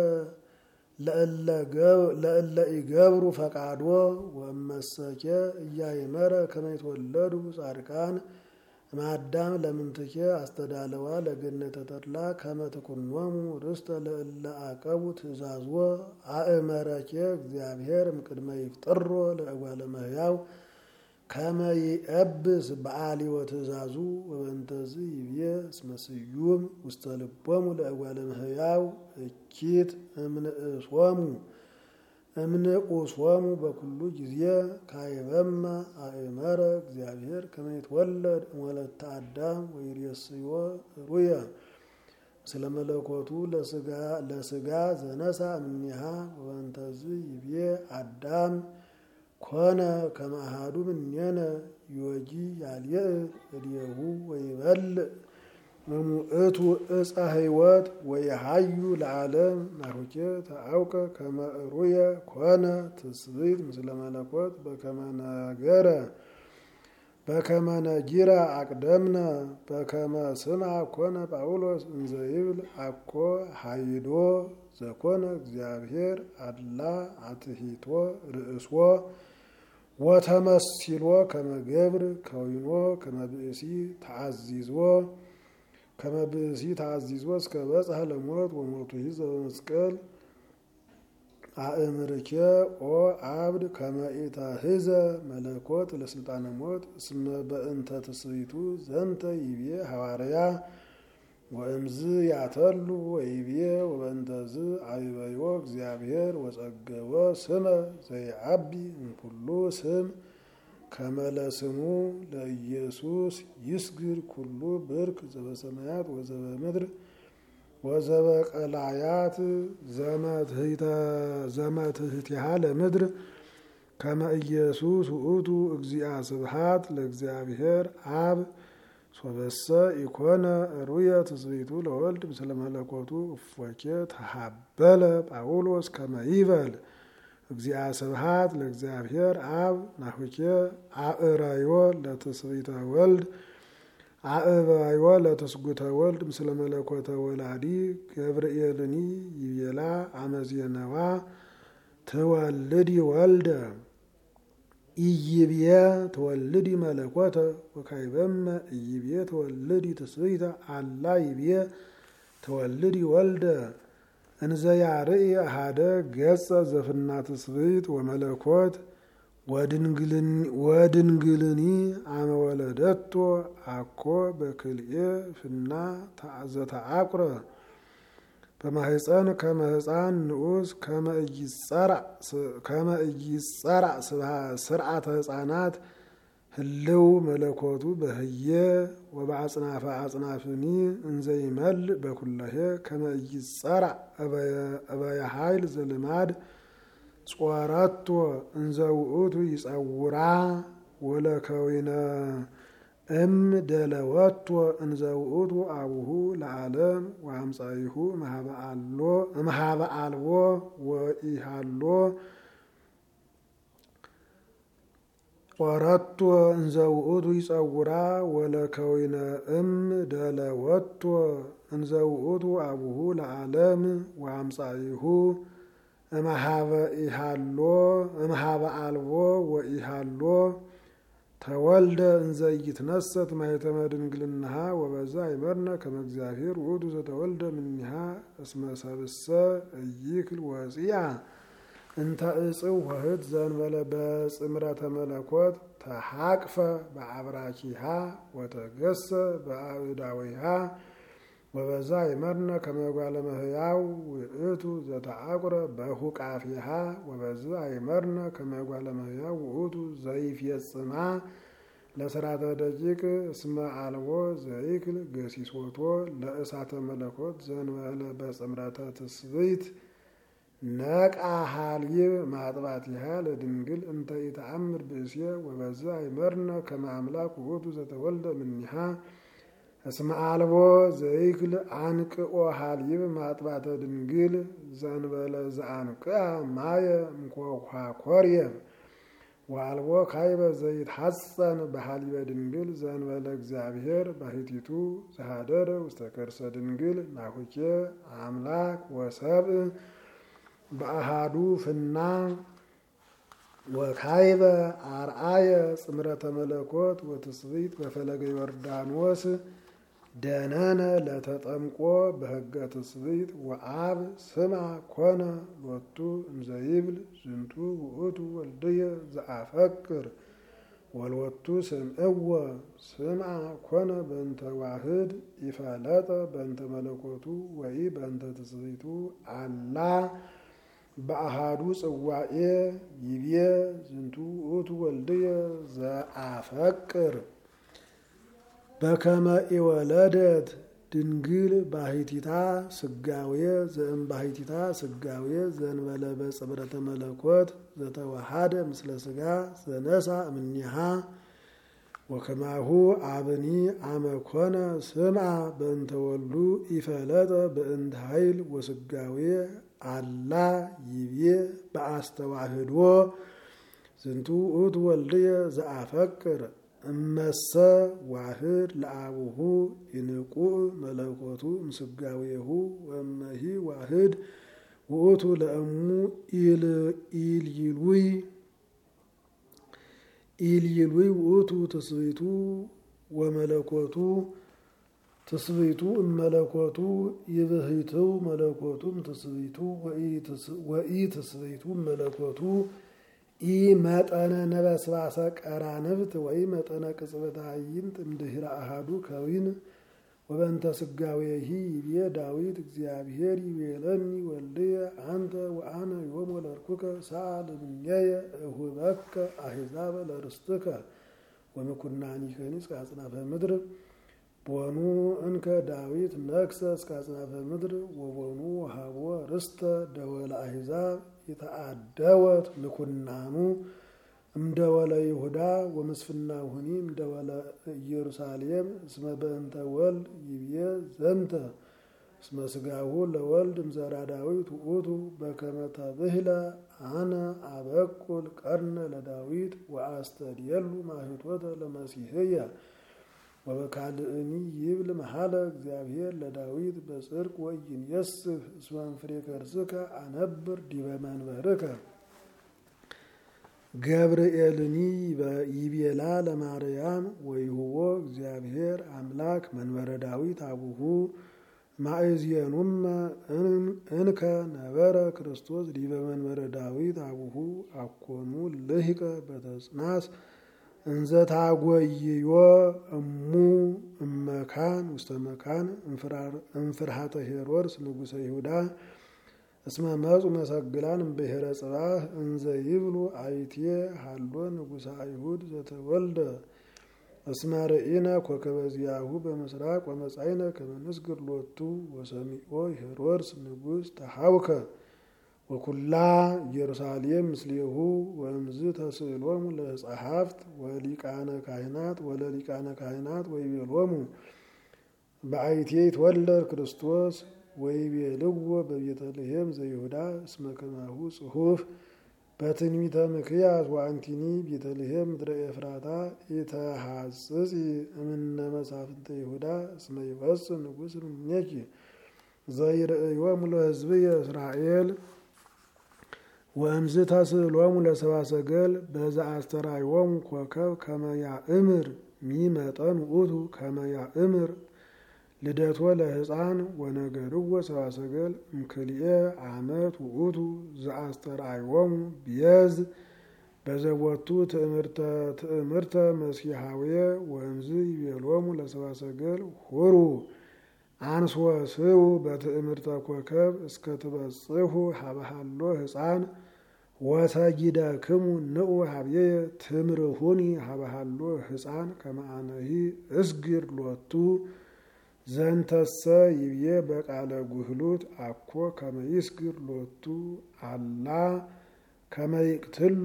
ለእለ ይገብሩ ፈቃዶ ወመሰኬ ኢያእመረ ከመ ይትወለዱ ጻድቃን እምአዳም ለምንትኬ አስተዳለዋ ለገነተ ተድላ ከመ ትኩኖሙ ርስተ ለእለ አቀቡ ትእዛዝዎ አእመረኬ እግዚአብሔር እምቅድመ ይፍጥሮ ለእጓለ እመሕያው ከመ ይእብስ በዓሊወ ትእዛዙ ወበእንተዝ ይብዬ እስመ ስዩም ውስተ ልቦሙ ለእጓለ እመሕያው እኪት እምንቁሶሙ በኩሉ ጊዜ ካይበማ አእመረ እግዚአብሔር ከመ ይትወለድ እምወለተ አዳም ወይሬስዮ ሩየ ስለ መለኮቱ ለሥጋ ዘነሳ እምኔሃ ወበእንተዝ ይብዬ አዳም ኮነ ከመ አሐዱ እምኔነ ዮጊ ያልየእል እዴሁ ወይበልዕ እሙእቱ ዕፀ ሕይወት ወየሐዩ ለዓለም ናሁኬ ተአውቀ ከመ ሩየ ኮነ ትስብእት ምስለ መለኮት በከመ ነጊረ አቅደምነ በከመ ስምዐ ኮነ ጳውሎስ እንዘ ይብል አኮ ሀይዶ ዘኮነ እግዚአብሔር አላ አትሂቶ ርእስዎ ወተመሲሎ ከመ ገብር ከዊኖ ከመ ብእሲ ተዓዚዞ እስከ በጽሐ ለሞት ወሞቱሂ ዘበመስቀል አእምርኬ ኦ አብድ ከመ ኢታሕዘ መለኮት ለስልጣነ ሞት እስመ በእንተ ትስብእቱ ዘንተ ይቤ ሐዋርያ ወእምዝ ያተሉ ወይቤ ወበእንተዝ አበዮ እግዚአብሔር ወጸገቦ ስመ ዘይዐቢ እምኩሉ ስም ከመ ለስሙ ለኢየሱስ ይስግድ ኩሉ ብርክ ዘበሰማያት ወዘበምድር ወዘበቀላያት ዘመትሕቲሃ ለምድር ከመ ኢየሱስ ውእቱ እግዚአ ስብሐት ለእግዚአብሔር አብ ሶበሰ ኢኮነ ሩየ ትስብእቱ ለወልድ ምስለ መለኮቱ እፎኬ ተሃበለ ጳውሎስ ከመ ይበል እግዚአ ስብሐት ለእግዚአብሔር አብ ናሁኬ አእረዮ ለትስብእተ ወልድ አእባዮ ለትስጉተ ወልድ ምስለ መለኮተ ወላዲ ገብርኤልኒ ይቤላ አመዜነዋ ትወልዲ ወልደ ኢይቤ ትወልዲ መለኮተ ወካይበመ ኢይቤ ትወልዲ ትስብእተ አላ ይቤ ትወልዲ ወልደ እንዘ ያርኢ አሐደ ገጸ ዘፍና ትስብእት ወመለኮት ወድንግልኒ አመ ወለደቶ አኮ በክልኤ ፍና ዘተዓቁረ በማህፀን ከመ ሕፃን ንዑስ ከመ ኢይጸራዕ ስርዓተ ሕፃናት ህልው መለኮቱ በህየ ወበአጽናፈ አጽናፍኒ እንዘ ይመልእ በኩለሄ ከመ ኢይጸራዕ እበየ ኃይል ዘልማድ ጾረቶ እንዘ ውእቱ ይጸውራ ወለከዊነ ደለወቶ እንዘ ውእቱ አቡሁ ለዓለም ወአምጻኢሁ እምኀበ አልቦ ወኢሃሎ ጾረቶ እንዘ ውእቱ ይጸውራ ወለከዊነ ደለወቶ እንዘ ውእቱ አቡሁ ለዓለም ወአምጻኢሁ እምሃበ አልቦ ወኢሃሎ ተወልደ እንዘ ይትነሰት ማኅተመ ድንግልናሃ ወበዛ ይመርነ ከመ እግዚአብሔር ውእቱ ዘተወልደ እምኔሃ እስመ ሰብእሰ ኢይክል ወፂአ እንተ እጽው ወህት ዘእንበለ በጽምረተ መለኮት ተሐቅፈ በአብራኪሃ ወተገሰ በአእዳዊሃ ወበዛ ይመርነ ከመ እጓለ እመሕያው ውእቱ ዘተዐቁረ በሁቃፊሃ ወበዛ ይመርነ ከመ እጓለ እመሕያው ውእቱ ዘይፌጽማ ለሥርዓተ ደቂቅ እስመ አልቦ ዘይክል ገሲሶቶ ለእሳተ መለኮት ዘእንበለ በጽምረተ ትስብእት ነቃ ሀልይብ ማጥባቲሃ ለድንግል እንተ ኢተአምር ብእሴ ወበዛ ይመርነ ከመ አምላክ ውእቱ ዘተወልደ እምኔሃ እስመ አልቦ ዘይክል አንቅኦ ሀልይብ ማጥባተ ድንግል ዘእንበለ ዘአንቅአ ማየ እምኮኳኮርየ ወአልቦ ካይበ ዘይትሐፀን በሀሊበ ድንግል ዘእንበለ እግዚአብሔር ባሕቲቱ ዘኀደረ ውስተ ከርሰ ድንግል ናሁኬ አምላክ ወሰብእ በአሃዱ ፍና ወካይበ አርአየ ጽምረተ መለኮት ወትስብእት በፈለገ ዮርዳኖስ ደነነ ለተጠምቆ በሕገ ትስብእት ወአብ ስማ ኮነ ሎቱ እንዘይብል ዝንቱ ውእቱ ወልድየ ዘአፈቅር ወልወቱ ስምዕዎ ስምዐ ኮነ በእንተ ዋህድ ይፈለጠ በእንተ መለኮቱ ወይ በእንተ ትስብእቱ አላ በአሃዱ ጽዋኤ ይቤ ዝንቱ ውእቱ ወልድየ ዘአፈቅር በከመ ኢወለደት ድንግል ባሕቲታ ስጋዌ ዘእምባሕቲታ ስጋዌ ዘእንበለ በጽምረተ መለኮት ዘተዋሃደ ምስለ ስጋ ዘነሳ እምኔሃ ወከማሁ አብኒ አመኮነ ስምዐ በእንተ ወልዱ ኢፈለጠ በእንተ ኃይል ወስጋዌ አላ ይቤ በአስተዋህዶ ዝንቱ ውእቱ ወልድየ ዘአፈቅር እመሰ ዋህድ ለአቡሁ ይንቁዕ መለኮቱ እምስጋዌሁ ወእመሂ ዋህድ ውእቱ ለእሙ ኢልይሉይ ውእቱ ትስብእቱ ወመለኮቱ ትስብእቱ እመለኮቱ ይብህትው መለኮቱም ትስብእቱ ወኢ ትስብእቱ መለኮቱ ኢ መጠነ ነበስባሰ ቀራንብት ወይ መጠነ ቅጽበተ ዐይንት እምድኅረ አሐዱ ከዊን ወበእንተ ስጋዌሂ ይቤ ዳዊት እግዚአብሔር ይቤለኒ ወልድየ አንተ ወአነ ዮም ወለድኩከ ሰአል እምኔየ እሁበከ አሕዛበ ለርስትከ ወምኵናኒከኒ እስከ አጽናፈ ምድር ቦኑ እንከ ዳዊት ነግሠ እስከ አጽናፈ ምድር ወቦኑ ወሀቦ ርስተ ደወለ አሕዛብ የተአደወት ምኵናኑ እምደወለ ይሁዳ ወምስፍናሁኒ እምደወለ ኢየሩሳሌም እስመ በእንተ ወልድ ይቤ ዘንተ እስመ ሥጋሁ ለወልድ እምዘራ ዳዊት ውእቱ በከመ ተብህለ አነ አበቁል ቀርነ ለዳዊት ወአስተድየሉ ማኅቶተ ለመሲሕየ ወበካልእኒ ይብል መሐለ እግዚአብሔር ለዳዊት በጽድቅ ወኢይንየስፍ እስመ እምፍሬ ከርስከ አነብር ዲበ መንበርከ ገብርኤልኒ ይቤላ ለማርያም ወይሁቦ እግዚአብሔር አምላክ መንበረ ዳዊት አቡሁ ማእዝየኑመ እንከ ነበረ ክርስቶስ ዲበ መንበረ ዳዊት አቡሁ አኮኑ ልሂቀ በተጽናስ እንዘ ታጐይዮ እሙ እመካን ውስተ መካን እምፍርሃተ ሄሮድስ ንጉሠ ይሁዳ እስመ መጹ መሰግላን እምብሔረ ጽባህ እንዘ ይብሉ አይቴ ሀሎ ንጉሠ አይሁድ ዘተወልደ እስመ ርኢነ ኮከበ ዚአሁ በምስራቅ ወመጻእነ ከመ ንስግድ ሎቱ ወሰሚዖ ሄሮድስ ንጉሥ ተሐውከ ወኩላ ኢየሩሳሌም ምስሌሁ ወእምዝ ተስእሎሙ ለጸሐፍት ወሊቃነ ካህናት ወለሊቃነ ካህናት ወይቤሎሙ በአይቴ ይትወለድ ክርስቶስ ወይቤልዎ በቤተልሔም ዘይሁዳ እስመ ከማሁ ጽሑፍ በትንቢተ ሚክያስ ወአንቲኒ ቤተልሔም ምድረ ኤፍራታ ኢተሐጽጺ እምነ መሳፍንተ ይሁዳ እስመ ይወፅእ ንጉሥ እምኔኪ ዘይርእዮሙ ለሕዝብየ እስራኤል ወእምዝ ተስእሎሙ ለሰብአ ሰገል በዛ አስተርአዮሙ ኮከብ ከመ ያእምር ሚመጠን ውእቱ ከመ ያእምር ልደቶ ለሕፃን ወነገርዎ ሰብአ ሰገል እምክልኤ ዓመት ውእቱ ዘአስተርአዮሙ ቤዝ በዘቦቱ ትእምርተ መስያሃውየ ወእምዝ ይቤሎሙ ለሰብአ ሰገል ሁሩ አንስወ ስው በትእምርተ ኮከብ እስከ ትበጽሑ ሀበሃሎ ሕፃን ወሰጊደክሙ ንዑ ሀብዬየ ትምርሁኒ ሀበሃሎ ሕፃን ከመ አነሂ እስግር ሎቱ ዘንተሰ ይብዬ በቃለ ጉህሉት አኮ ከመ ይስግር ሎቱ አላ ከመ ይቅትሎ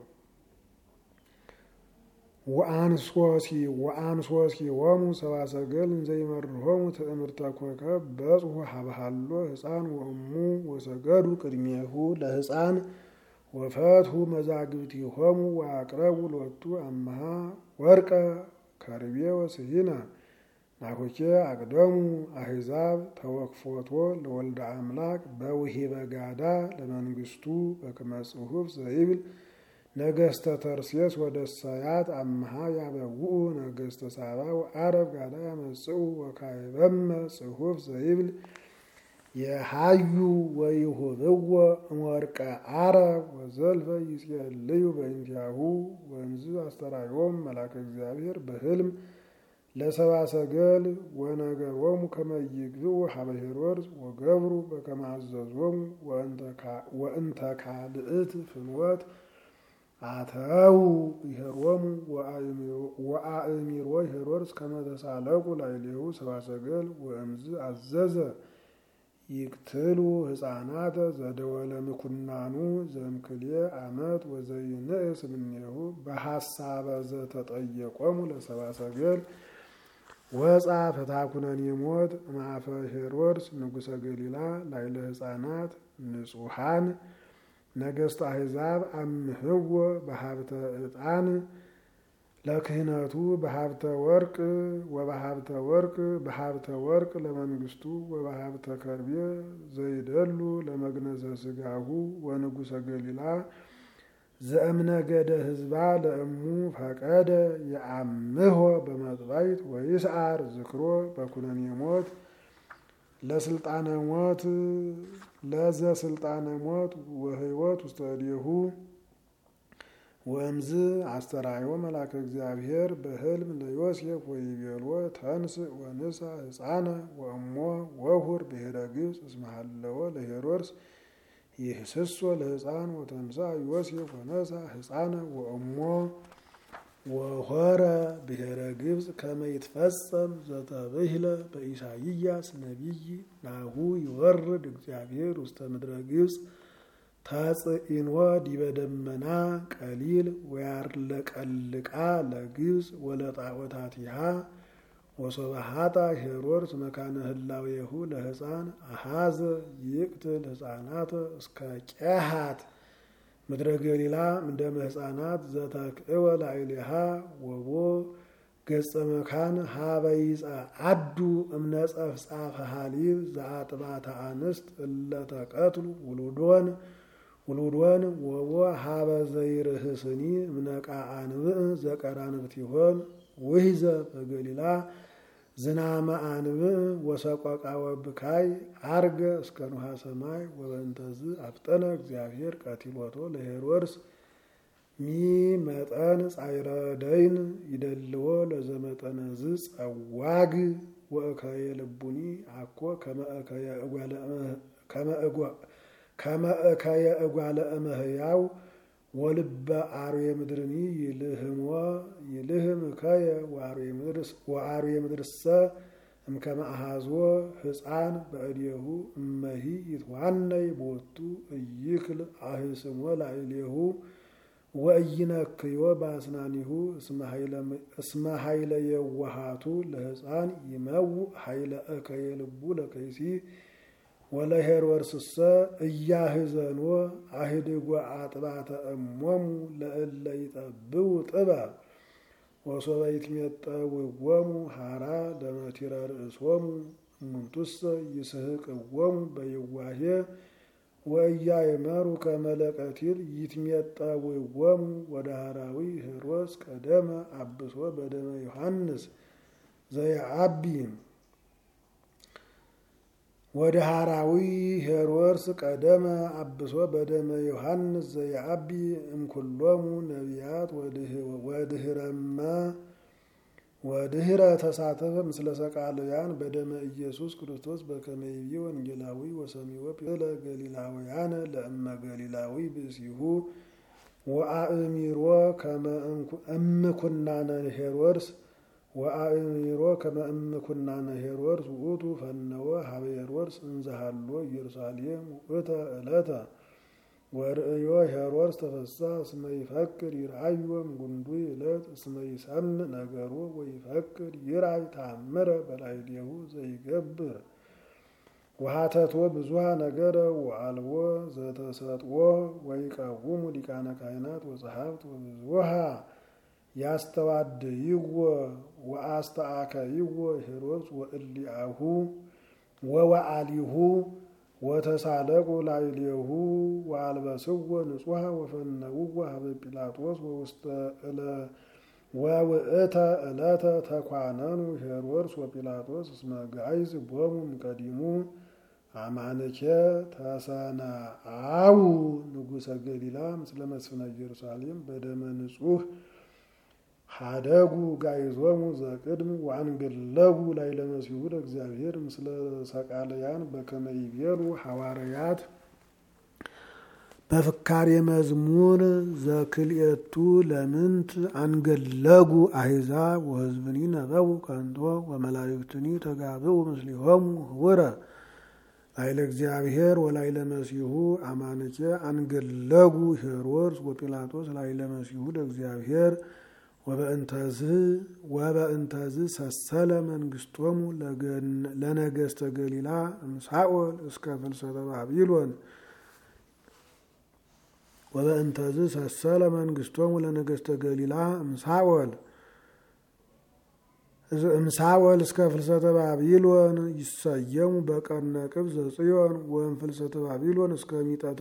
ወአንሶሲዎሙ ሰብአ ሰገል እንዘይመርሆሙ ትእምርተ ኮከብ በጽሑ ሀበሃሎ ሕፃን ወእሙ ወሰገዱ ቅድሜሁ ለሕፃን ወፈትሁ መዛግብቲሆሙ ወአቅረቡ ሎቱ አምሃ ወርቀ ከርቤ ወስሂነ ናኮኬ አቅደሙ አሕዛብ ተወክፎቶ ለወልደ አምላክ በውሂበ ጋዳ ለመንግስቱ በከመ ጽሑፍ ዘይብል ነገስተ ተርሴስ ወደሳያት አምሃ ያበውኡ ነገስተ ሳባ ወአረብ ጋዳ ያመጽኡ ወካይበመ ጽሑፍ ዘይብል የሃዩ ወይሁብዎ እምወርቀ አረብ ወዘልፈ ይጼልዩ በእንቲአሁ ወእምዝ አስተርአዮሙ መልአከ እግዚአብሔር በሕልም ለሰብአ ሰገል ወነገሮሙ ከመ ይግብኡ ሀበ ሄሮድስ ወገብሩ በከመ አዘዞሙ ወእንተ ካልእት ፍኖት አተው ይሄሮሙ ወአእሚሮ ሄሮድስ ከመ ተሳለቁ ላዕሌሁ ሰብአ ሰገል ወእምዝ አዘዘ ይቅትሉ ሕፃናተ ዘደወለ ምኩናኑ ዘእምክልኤ ዓመት ወዘይንእስ እምኔሁ በሐሳበ ዘተጠየቆሙ ለሰብአ ሰገል ወፃ ፍትሐ ኩነኔ ሞት እምአፈ ሄሮድስ ንጉሠ ገሊላ ላዕለ ሕፃናት ንጹሐን ነገሥተ አሕዛብ አምህዎ በሀብተ ዕጣን ለክህነቱ በሀብተ ወርቅ በሀብተ ወርቅ ለመንግስቱ ወበሀብተ ከርቤ ዘይደሉ ለመግነዘ ስጋሁ ወንጉሠ ገሊላ ዘእምነገደ ህዝባ ለእሙ ፈቀደ የአምሆ በመጥባይት ወይስዓር ዝክሮ በኩነኔ ሞት ለዘስልጣነ ሞት ወህይወት ውስተ እዴሁ ወእምዝ አስተርአዮ መልአከ እግዚአብሔር በሕልም ለዮሴፍ ወይቤሎ ተንሥእ ወንሣ ሕፃነ ወእሞ ወሁር ብሔረ ግብፅ እስመ ሀለወ ለሄሮድስ ይህስሶ ለሕፃን ወተንሥአ ዮሴፍ ወነሣ ሕፃነ ወእሞ ወሆረ ብሔረ ግብፅ ከመ ይትፈጸም ዘተብህለ በኢሳይያስ ነቢይ ናሁ ይወርድ እግዚአብሔር ውስተ ምድረ ግብፅ ተጽኢኖ ዲበ ደመና ቀሊል ወያርለቀልቃ ለግብፅ ወለጣዖታቲሃ ወሶበሃጣ ሄሮድስ መካነ ህላዌሁ ለሕፃን አሃዘ ይቅትል ሕፃናተ እስከ ቄሃት ምድረ ገሊላ እምደመ ሕፃናት ዘተክእወ ላዕሌሃ ወቦ ገጸ መካን ሀበ ይጸዓዱ እምነጸፍጻፈ ሀሊብ ዘአጥባተ አንስት እለተቀትሉ ውሉዶን ወቦ ሀበ ዘይርህስኒ እምነቃ አንብዕ ዘቀራንብቲሆን ውሂዘ በገሊላ ዝናመ አንብዕ ወሰቆቃ ወብካይ አርገ እስከ ንሃ ሰማይ ወበእንተዝ አፍጠነ እግዚአብሔር ቀቲሎቶ ለሄሮድስ ሚመጠን ጻይረ ደይን ይደልዎ ለዘመጠነዝ ጸዋግ ወእከየ ልቡኒ አኮ ከመ እከየ እጓለ እመሕያው ወልበ አርዌ ምድርኒ ይልህም እከየ ወአርዌ ምድርሰ እምከመ አሃዝዎ ሕፃን በእዴሁ እመሂ ይትዋነይ ቦቱ እይክል አህስሞ ላዕሌሁ ወእይነክዮ በአስናኒሁ እስመ ኃይለ የዋሃቱ ለሕፃን ይመውእ ኃይለ እከየ ልቡ ለከይሲ ወለሄሮድስሰ እያህዘኖ አህድጎ አጥባተ እሞሙ ለእለ ይጠብው ጥበ ወሶበ ይትሜጠውዎሙ ሀራ ለመቲረ ርእሶሙ እሙንቱሰ ይስሕቅዎሙ በየዋሄ ወኢያእመሩ ከመ ለቀቲል ይትሜጠውዎሙ ወደሃራዊ ሄሮድስ ቀደመ አብሶ በደመ ዮሐንስ ዘየዐቢ ወደሃራዊ ሄሮድስ ቀደመ አብሶ በደመ ዮሐንስ ዘየዐቢ እምኩሎሙ ነቢያት ወድህረ ተሳተፈ ምስለ ሰቃልያን በደመ ኢየሱስ ክርስቶስ በከመ ይቤ ወንጌላዊ ወሰሚዖ ጴለ ገሊላውያን ለእመ ገሊላዊ ብእሲሁ ወአእሚሮ ከመ እምኩናነ ሄሮድስ ሄሮድስ ውእቱ ፈነወ ሀበ ሄሮድስ እንዘሃሎ ኢየሩሳሌም ውእተ ዕለተ ወርእዮ ሄሮድስ ተፈስሐ እስመ ይፈቅድ ይርአዮ እምጉንዱይ ዕለት እስመ ይሰምዕ ነገሮ ወይፈቅድ ይርአይ ተአምረ በላዕሌሁ ዘይገብር ወሀተቶ ብዙኃ ነገረ ወአልቦ ዘተሰጥኦ ወይቀውሙ ሊቃነ ካህናት ወጸሐፍት ወብዙኃ ያስተዋድይዎ ወአስተአከይዎ ሄሮድስ ወእሊአሁ ወወአሊሁ ወተሳለቁ ላዕሌሁ ወአልበስዎ ንጹሐ ወፈነውዎ ሀበ ጲላጦስ ወውእተ ዕለተ ተኳነኑ ሄሮድስ ወጲላጦስ እስመ ጋይዝ ቦሙ እምቀዲሙ አማንኬ ተሰናአው ንጉሠ ገሊላ ምስለ መስፍነ ኢየሩሳሌም በደመ ንጹሕ ሀደጉ ጋይዞሙ ዘቅድም ወአንገለጉ ላዕለ መሲሑ ለእግዚአብሔር ምስለ ሰቃልያን በከመ ይቤሉ ሐዋርያት በፍካሬ መዝሙር ዘክልኤቱ ለምንት አንገለጉ አሕዛብ ወሕዝብኒ ነበቡ ከንቶ ወመላእክትኒ ተጋብኡ ምስሊሆሙ ህቡረ ላዕለ እግዚአብሔር ወላዕለ መሲሑ አማንኬ አንገለጉ ሄሮድስ ወጲላጦስ ላዕለ መሲሑ ለእግዚአብሔር ወበእንተዝ ሰሰለ መንግስቶሙ ለነገስተ ገሊላ እምሳኦል እስከ ፍልሰተ ባቢሎን ወበእንተዝ ሰሰለ መንግስቶሙ ለነገስተ ገሊላ እምሳኦል እስከ ፍልሰተ ባቢሎን ይሰየሙ በቀርነ ቅብ ዘጽዮን ወእም ፍልሰተ ባቢሎን እስከ ሚጠተ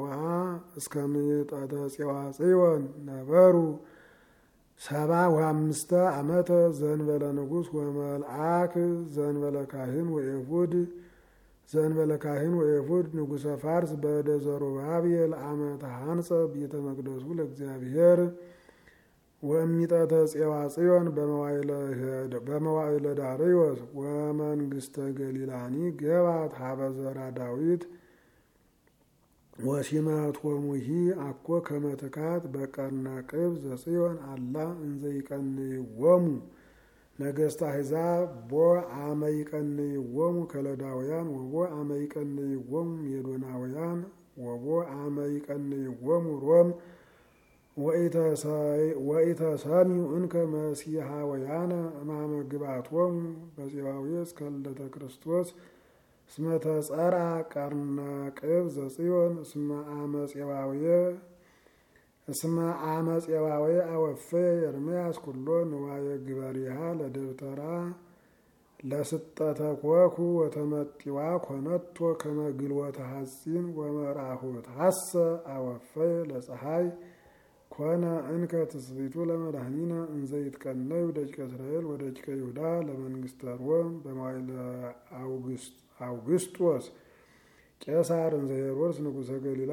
ፄዋ ጽዮን ነበሩ 75 ዓመተ ዘንበለ ንጉሥ ወመልአክ ዘንበለ ካህን ወኤፉድ ንጉሠ ፋርስ በእደ ዘሩባቤል ዓመተ ሐንጸ ቤተ መቅደሱ ለእግዚአብሔር ወእሚጠተ ፄዋ ጽዮን በመዋዕለ ዳርዮስ ወመንግስተ ገሊላኒ ገባት ሀበ ዘራ ዳዊት ወሲመቶሙሂ አኮ ከመ ትካት በቀርነ ቅብ ዘጽዮን አላ እንዘ ይቀንይዎሙ ነገስተ አሕዛብ ቦ አመ ይቀንይዎሙ ከለዳውያን ወቦ አመ ይቀንይዎሙ ሜዶናውያን ወቦ አመ ይቀንይዎሙ ሮም ወኢተሰሚዑ እንከ መሲሐውያነ እማመ ግብአቶሙ በፄዋዊ እስከ ልደተ ክርስቶስ እስመ ተጸርዐ ቀርነ ቅብ ዘጽዮን እስመ አመ ፄዋዊ አወፈየ ኤርምያስ ኩሎ ንዋየ ግበሪሃ ለደብተራ ለስጠተ ኮኩ ወተመጢዋ ኮነቶ ከመ ግልወተ ሐጺን ወመራሁት ሐሰ አወፈየ ለፀሐይ ኮነ እንከ ትስብእቱ ለመድኃኒነ እንዘ ይትቀነዩ ደቂቀ እስራኤል ወደቂቀ ይሁዳ ለመንግስተ ሮም በመዋዕለ አውግስጦስ ቄሳር እንዘ ሄሮድስ ንጉሠ ገሊላ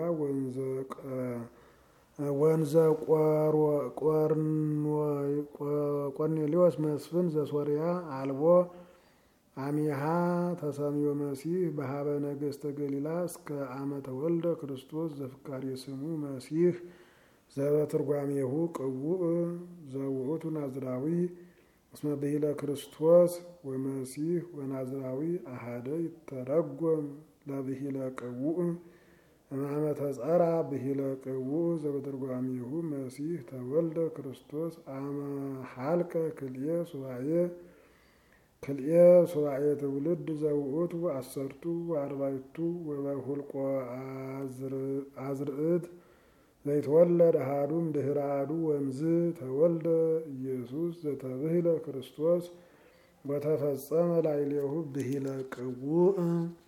ወንዘ ቆርኔሌዎስ መስፍን ዘሶርያ አልቦ አሚሃ ተሰሚዮ መሲህ በሀበ ነገስተ ገሊላ እስከ አመ ተወልደ ክርስቶስ ዘፍካሬ ስሙ መሲህ ዘበትርጓሜሁ ቅቡእ ዘውእቱ ናዝራዊ እስመ ብሂለ ክርስቶስ ወመሲህ ወናዝራዊ አሃደ ይተረጎም ለብሂለ ቅቡእ እማመ ተጸርዐ ብሂለ ቅቡእ ዘበትርጓሜሁ መሲህ ተወልደ ክርስቶስ አመ ሀልቀ ክልኤ ሱባኤ ትውልድ ዘውእቱ 14 ወበሁልቆ አዝርዕት ዘይትወለድ አሐዱም ድህረ አሐዱ ወእምዝ ተወልደ ኢየሱስ ዘተብሂለ ክርስቶስ ወተፈጸመ ላዕሌሁ ብሂለ ቅቡእ